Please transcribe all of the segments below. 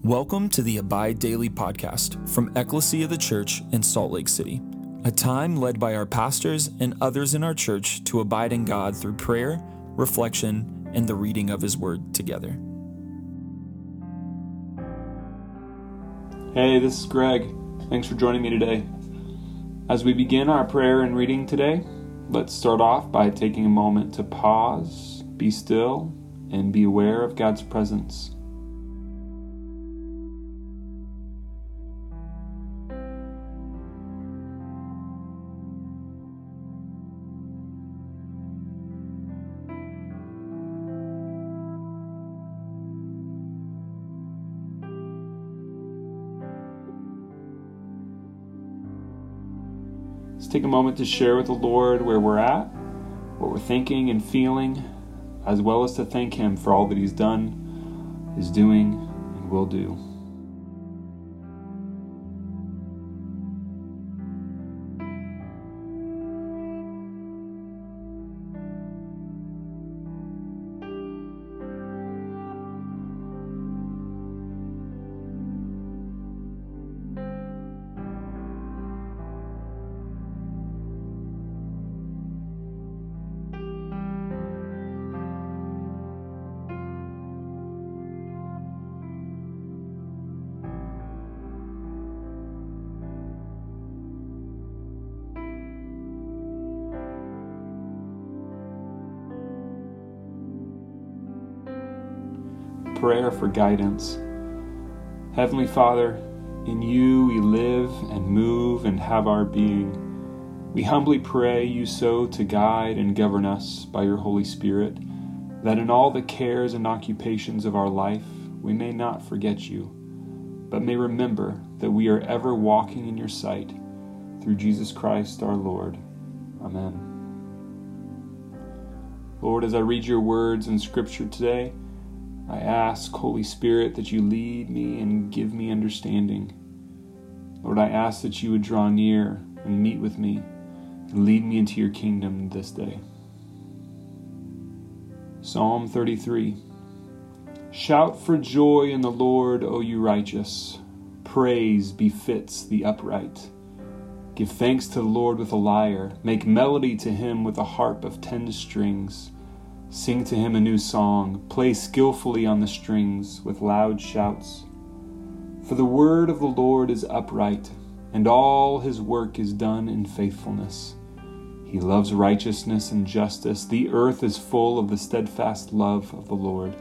Welcome to the Abide Daily podcast from Ecclesia the Church in Salt Lake City, a time led by our pastors and others in our church to abide in God through prayer, reflection, and the reading of His Word together. Hey, this is Greg. Thanks for joining me today. As we begin our prayer and reading today, let's start off by taking a moment to pause, be still, and be aware of God's presence. Let's take a moment to share with the Lord where we're at, what we're thinking and feeling, as well as to thank Him for all that He's done, is doing, and will do. Prayer for guidance. Heavenly Father, in You we live and move and have our being. We humbly pray You so to guide and govern us by Your Holy Spirit, that in all the cares and occupations of our life we may not forget You, but may remember that we are ever walking in Your sight, through Jesus Christ our Lord. Amen. Lord, as I read Your words in Scripture today, I ask, Holy Spirit, that You lead me and give me understanding. Lord, I ask that You would draw near and meet with me and lead me into Your kingdom this day. Psalm 33. Shout for joy in the Lord, O you righteous. Praise befits the upright. Give thanks to the Lord with a lyre. Make melody to Him with a harp of 10 strings. Sing to Him a new song, play skillfully on the strings with loud shouts. For the word of the Lord is upright, and all His work is done in faithfulness. He loves righteousness and justice. The earth is full of the steadfast love of the Lord.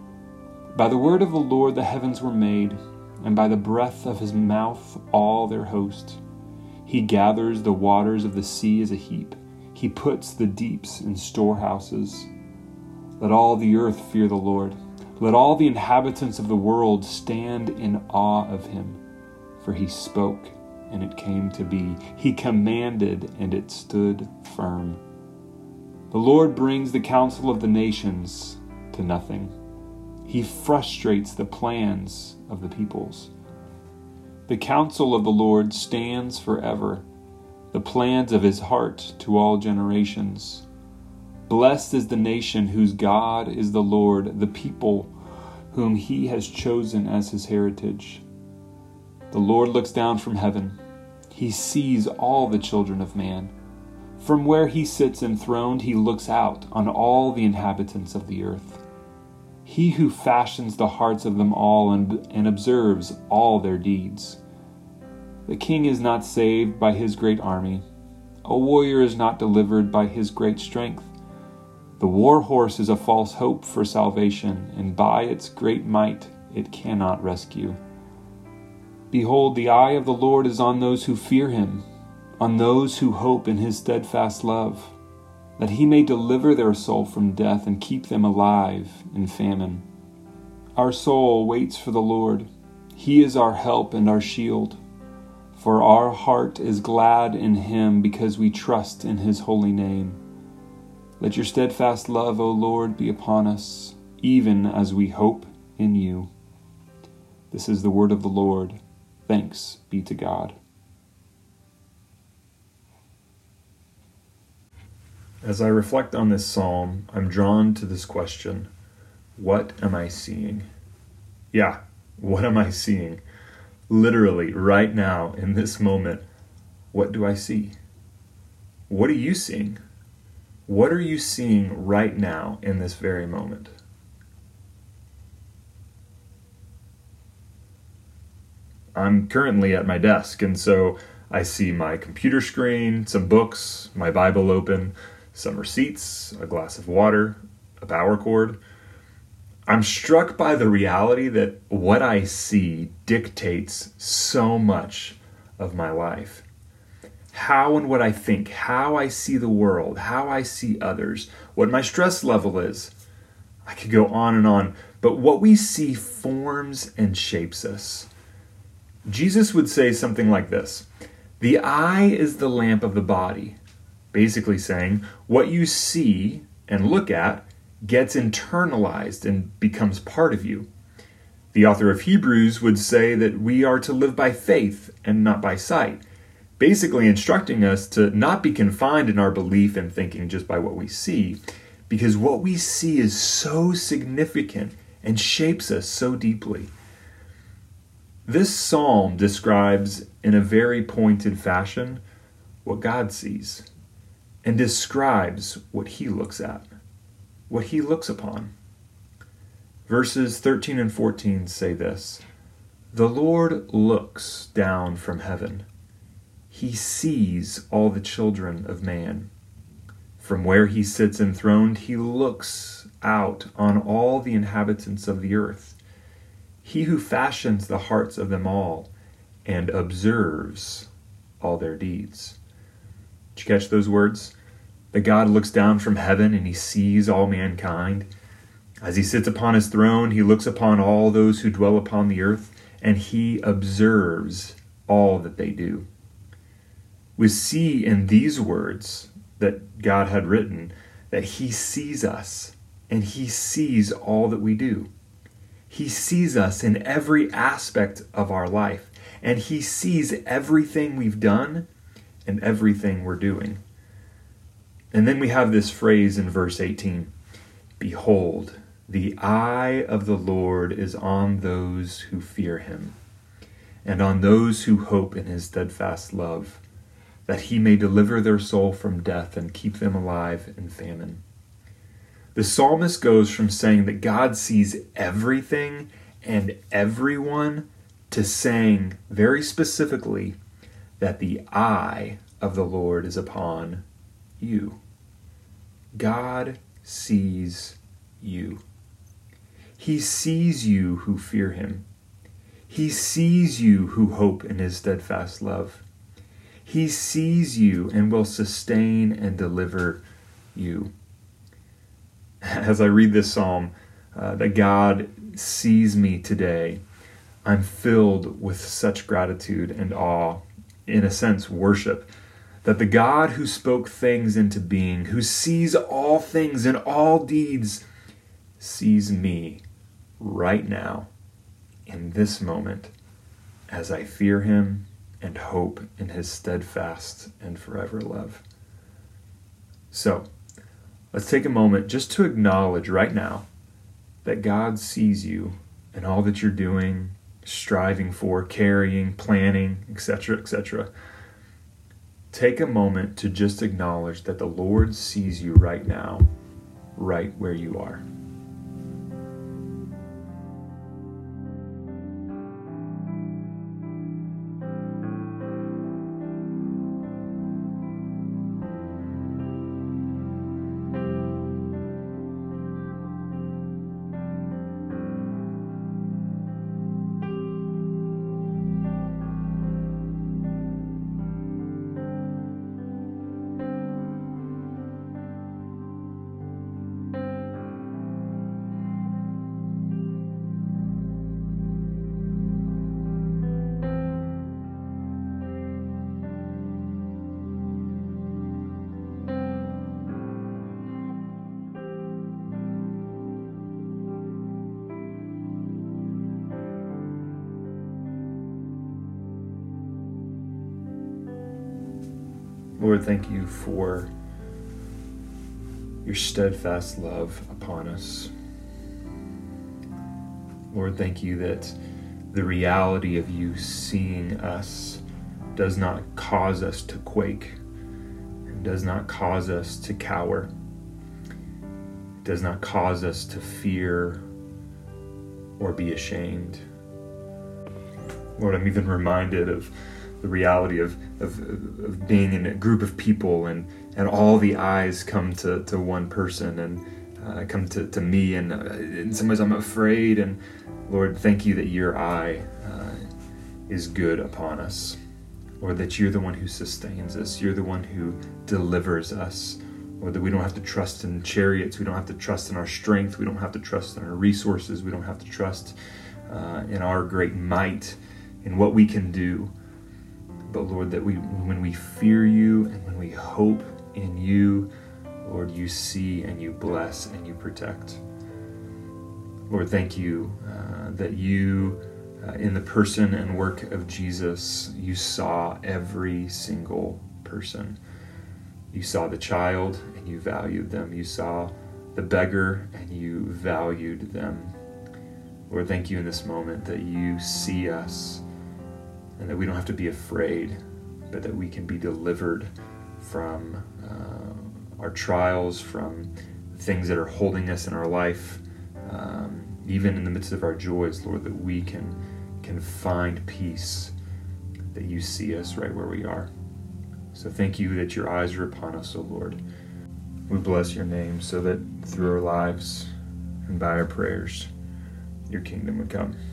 By the word of the Lord the heavens were made, and by the breath of His mouth all their host. He gathers the waters of the sea as a heap. He puts the deeps in storehouses. Let all the earth fear the Lord. Let all the inhabitants of the world stand in awe of Him. For He spoke, and it came to be. He commanded, and it stood firm. The Lord brings the counsel of the nations to nothing. He frustrates the plans of the peoples. The counsel of the Lord stands forever, the plans of His heart to all generations. Blessed is the nation whose God is the Lord, the people whom He has chosen as His heritage. The Lord looks down from heaven. He sees all the children of man. From where He sits enthroned, He looks out on all the inhabitants of the earth. He who fashions the hearts of them all and observes all their deeds. The king is not saved by his great army. A warrior is not delivered by his great strength. The war horse is a false hope for salvation, and by its great might it cannot rescue. Behold, the eye of the Lord is on those who fear Him, on those who hope in His steadfast love, that He may deliver their soul from death and keep them alive in famine. Our soul waits for the Lord. He is our help and our shield. For our heart is glad in Him because we trust in His holy name. Let Your steadfast love, O Lord, be upon us, even as we hope in You. This is the word of the Lord. Thanks be to God. As I reflect on this psalm, I'm drawn to this question: what am I seeing? Yeah, What am I seeing? Literally, right now, in this moment, what do I see? What are you seeing? What are you seeing right now in this very moment? I'm currently at my desk, and so I see my computer screen, some books, my Bible open, some receipts, a glass of water, a power cord. I'm struck by the reality that what I see dictates so much of my life. How and what I think, how I see the world, how I see others, what my stress level is. I could go on and on, but what we see forms and shapes us. Jesus would say something like this: the eye is the lamp of the body. Basically saying, what you see and look at gets internalized and becomes part of you. The author of Hebrews would say that we are to live by faith and not by sight, basically instructing us to not be confined in our belief and thinking just by what we see, because what we see is so significant and shapes us so deeply. This psalm describes in a very pointed fashion what God sees and describes what he looks at, what he looks upon. Verses 13 and 14 say this: the Lord looks down from heaven. He sees all the children of man. From where he sits enthroned, he looks out on all the inhabitants of the earth. He who fashions the hearts of them all and observes all their deeds. Did you catch those words? That God looks down from heaven and he sees all mankind. As he sits upon his throne, he looks upon all those who dwell upon the earth, and he observes all that they do. We see in these words that God had written that he sees us and he sees all that we do. He sees us in every aspect of our life, and he sees everything we've done and everything we're doing. And then we have this phrase in verse 18: behold, the eye of the Lord is on those who fear him, and on those who hope in his steadfast love, that he may deliver their soul from death and keep them alive in famine. The psalmist goes from saying that God sees everything and everyone to saying very specifically that the eye of the Lord is upon you. God sees you. He sees you who fear him. He sees you who hope in his steadfast love. He sees you and will sustain and deliver you. As I read this psalm, that God sees me today, I'm filled with such gratitude and awe, in a sense, worship, that the God who spoke things into being, who sees all things and all deeds, sees me right now, in this moment, as I fear him and hope in his steadfast and forever love. So, let's take a moment just to acknowledge right now that God sees you and all that you're doing, striving for, carrying, planning, etc., etc. Take a moment to just acknowledge that the Lord sees you right now, right where you are. Lord, thank you for your steadfast love upon us. Lord, thank you that the reality of you seeing us does not cause us to quake, and does not cause us to cower. It does not cause us to fear or be ashamed. Lord, I'm even reminded of the reality of being in a group of people and all the eyes come to one person and come to me, and in some ways I'm afraid. And Lord, thank you that your eye is good upon us. Lord, that you're the one who sustains us. You're the one who delivers us. Lord, that we don't have to trust in chariots. We don't have to trust in our strength. We don't have to trust in our resources. We don't have to trust in our great might, in what we can do. But Lord, that when we fear you and when we hope in you, Lord, you see and you bless and you protect. Lord, thank you that you, in the person and work of Jesus, you saw every single person. You saw the child and you valued them. You saw the beggar and you valued them. Lord, thank you in this moment that you see us and that we don't have to be afraid, but that we can be delivered from our trials, from things that are holding us in our life, even in the midst of our joys, Lord, that we can find peace, that you see us right where we are. So thank you that your eyes are upon us, O Lord. We bless your name so that through our lives and by our prayers, your kingdom would come.